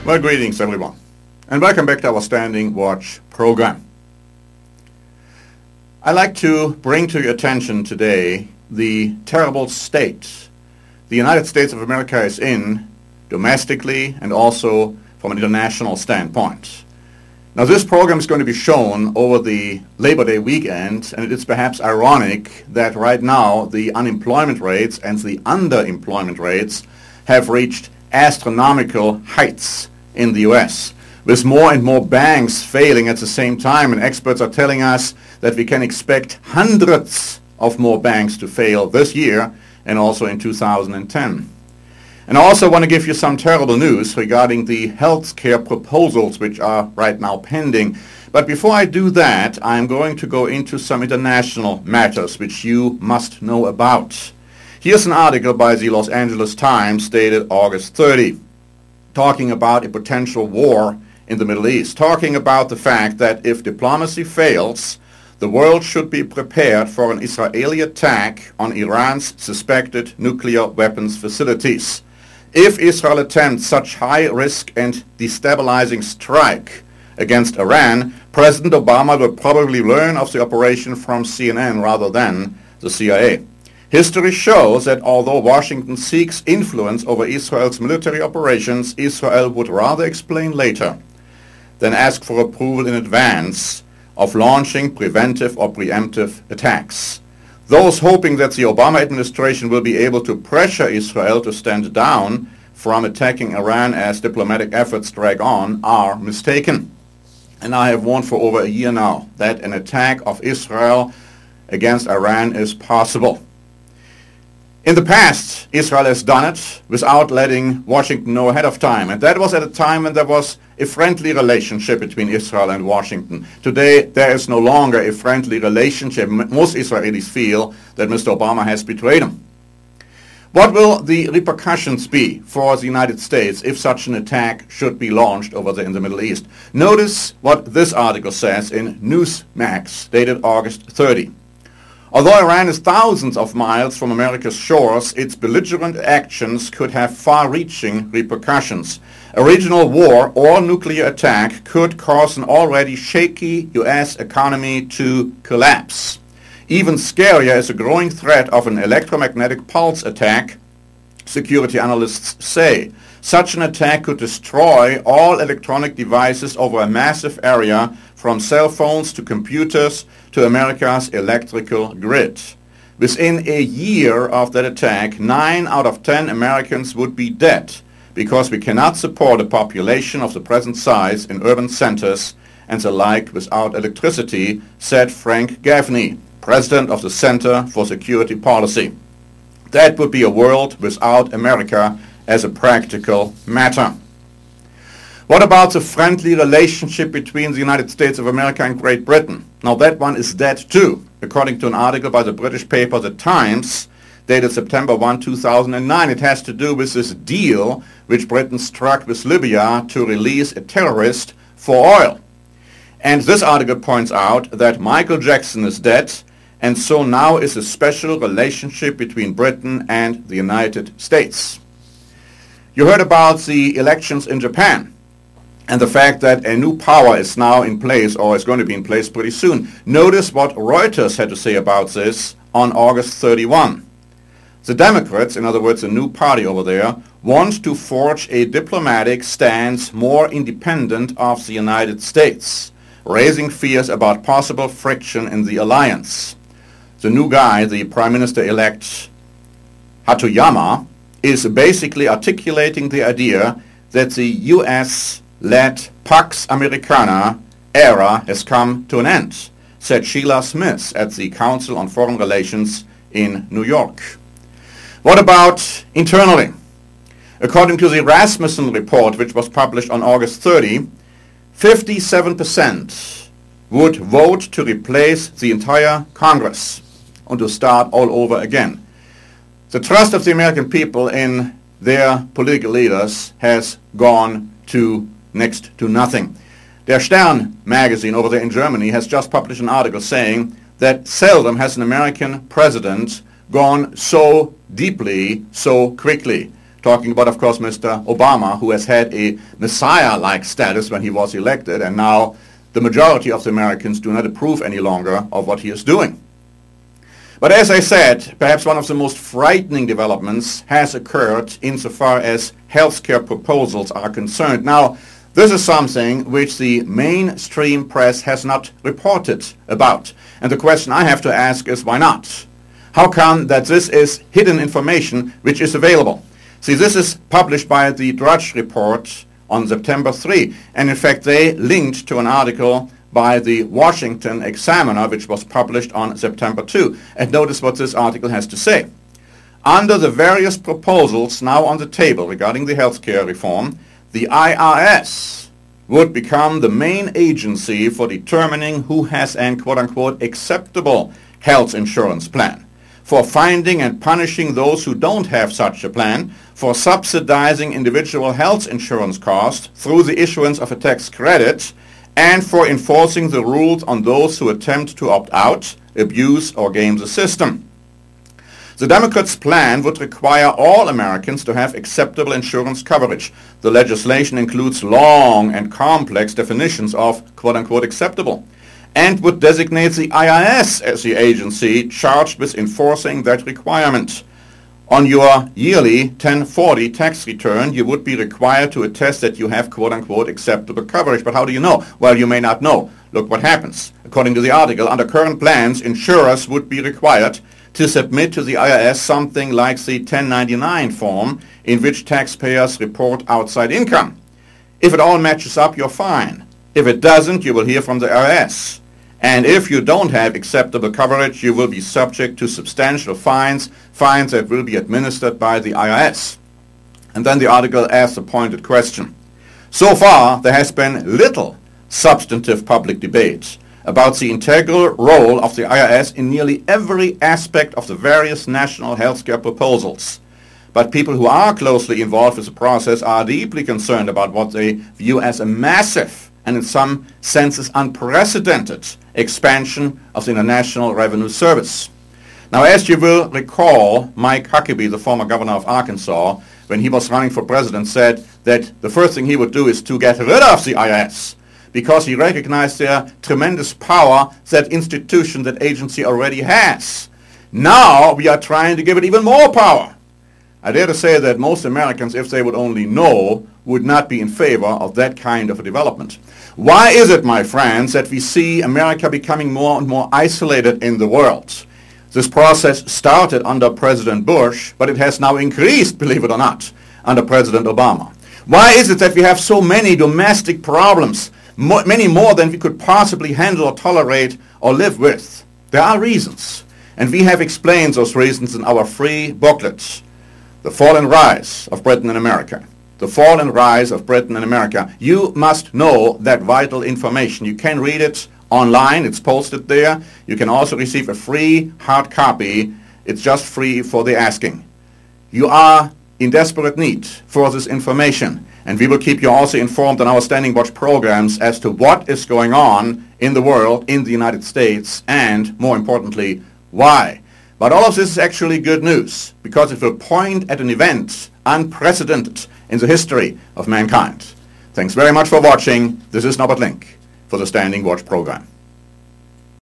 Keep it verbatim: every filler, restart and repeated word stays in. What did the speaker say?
Well, greetings everyone, and welcome back to our Standing Watch program. I'd like to bring to your attention today the terrible state the United States of America is in domestically and also from an international standpoint. Now, this program is going to be shown over the Labor Day weekend, and it is perhaps ironic that right now the unemployment rates and the underemployment rates have reached astronomical heights in the U S, with more and more banks failing at the same time, and experts are telling us that we can expect hundreds of more banks to fail this year and also in two thousand ten. And I also want to give you some terrible news regarding the health care proposals which are right now pending. But before I do that, I'm going to go into some international matters which you must know about. Here's an article by the Los Angeles Times dated August thirtieth, talking about a potential war in the Middle East, talking about the fact that if diplomacy fails, the world should be prepared for an Israeli attack on Iran's suspected nuclear weapons facilities. If Israel attempts such high-risk and destabilizing strike against Iran, President Obama will probably learn of the operation from C N N rather than the C I A. History shows that although Washington seeks influence over Israel's military operations, Israel would rather explain later than ask for approval in advance of launching preventive or preemptive attacks. Those hoping that the Obama administration will be able to pressure Israel to stand down from attacking Iran as diplomatic efforts drag on are mistaken. And I have warned for over a year now that an attack of Israel against Iran is possible. In the past, Israel has done it without letting Washington know ahead of time, and that was at a time when there was a friendly relationship between Israel and Washington. Today, there is no longer a friendly relationship. Most Israelis feel that Mister Obama has betrayed them. What will the repercussions be for the United States if such an attack should be launched over there in the Middle East? Notice what this article says in Newsmax, dated August thirtieth. Although Iran is thousands of miles from America's shores, its belligerent actions could have far-reaching repercussions. A regional war or nuclear attack could cause an already shaky U S economy to collapse. Even scarier is a growing threat of an electromagnetic pulse attack, security analysts say. Such an attack could destroy all electronic devices over a massive area, from cell phones to computers to America's electrical grid. Within a year of that attack, nine out of ten Americans would be dead because we cannot support a population of the present size in urban centers and the like without electricity, said Frank Gaffney, president of the Center for Security Policy. That would be a world without America as a practical matter. What about the friendly relationship between the United States of America and Great Britain? Now that one is dead too, according to an article by the British paper The Times, dated September first, two thousand nine. It has to do with this deal which Britain struck with Libya to release a terrorist for oil. And this article points out that Michael Jackson is dead, and so now is a special relationship between Britain and the United States. You heard about the elections in Japan and the fact that a new power is now in place, or is going to be in place pretty soon. Notice what Reuters had to say about this on August thirty-first. The Democrats, in other words a new party over there, want to forge a diplomatic stance more independent of the United States, raising fears about possible friction in the alliance. The new guy, the Prime Minister-elect Hatoyama, is basically articulating the idea that the U S-led Pax Americana era has come to an end, said Sheila Smith at the Council on Foreign Relations in New York. What about internally? According to the Rasmussen report, which was published on August thirtieth, fifty-seven percent would vote to replace the entire Congress and to start all over again. The trust of the American people in their political leaders has gone to next to nothing. Der Stern magazine over there in Germany has just published an article saying that seldom has an American president gone so deeply, so quickly, talking about, of course, Mister Obama, who has had a messiah-like status when he was elected, and now the majority of the Americans do not approve any longer of what he is doing. But as I said, perhaps one of the most frightening developments has occurred insofar as healthcare proposals are concerned. Now, this is something which the mainstream press has not reported about. And the question I have to ask is, why not? How come that this is hidden information which is available? See, this is published by the Drudge Report on September third, and in fact they linked to an article by the Washington Examiner, which was published on September second. And notice what this article has to say. Under the various proposals now on the table regarding the healthcare reform, the I R S would become the main agency for determining who has an quote-unquote acceptable health insurance plan, for finding and punishing those who don't have such a plan, for subsidizing individual health insurance costs through the issuance of a tax credit, and for enforcing the rules on those who attempt to opt out, abuse, or game the system. The Democrats' plan would require all Americans to have acceptable insurance coverage. The legislation includes long and complex definitions of quote-unquote acceptable, and would designate the I R S as the agency charged with enforcing that requirement. On your yearly ten forty tax return, you would be required to attest that you have quote-unquote acceptable coverage. But how do you know? Well, you may not know. Look what happens. According to the article, under current plans, insurers would be required to submit to the I R S something like the ten ninety-nine form in which taxpayers report outside income. If it all matches up, you're fine. If it doesn't, you will hear from the I R S. And if you don't have acceptable coverage, you will be subject to substantial fines, fines that will be administered by the I R S. And then the article asks a pointed question. So far, there has been little substantive public debate about the integral role of the I R S in nearly every aspect of the various national healthcare proposals. But people who are closely involved with the process are deeply concerned about what they view as a massive and in some senses unprecedented expansion of the International Revenue Service. Now, as you will recall, Mike Huckabee, the former governor of Arkansas, when he was running for president, said that the first thing he would do is to get rid of the I R S, because he recognized their tremendous power that institution, that agency already has. Now we are trying to give it even more power. I dare to say that most Americans, if they would only know, would not be in favor of that kind of a development. Why is it, my friends, that we see America becoming more and more isolated in the world? This process started under President Bush, but it has now increased, believe it or not, under President Obama. Why is it that we have so many domestic problems, mo- many more than we could possibly handle or tolerate or live with? There are reasons, and we have explained those reasons in our free booklets, The Fall and Rise of Britain and America. The Fall and Rise of Britain and America. You must know that vital information. You can read it online. It's posted there. You can also receive a free hard copy. It's just free for the asking. You are in desperate need for this information, and we will keep you also informed on our Standing Watch programs as to what is going on in the world, in the United States, and more importantly, why. But all of this is actually good news, because it will point at an event unprecedented in the history of mankind. Thanks very much for watching. This is Norbert Link for the Standing Watch program.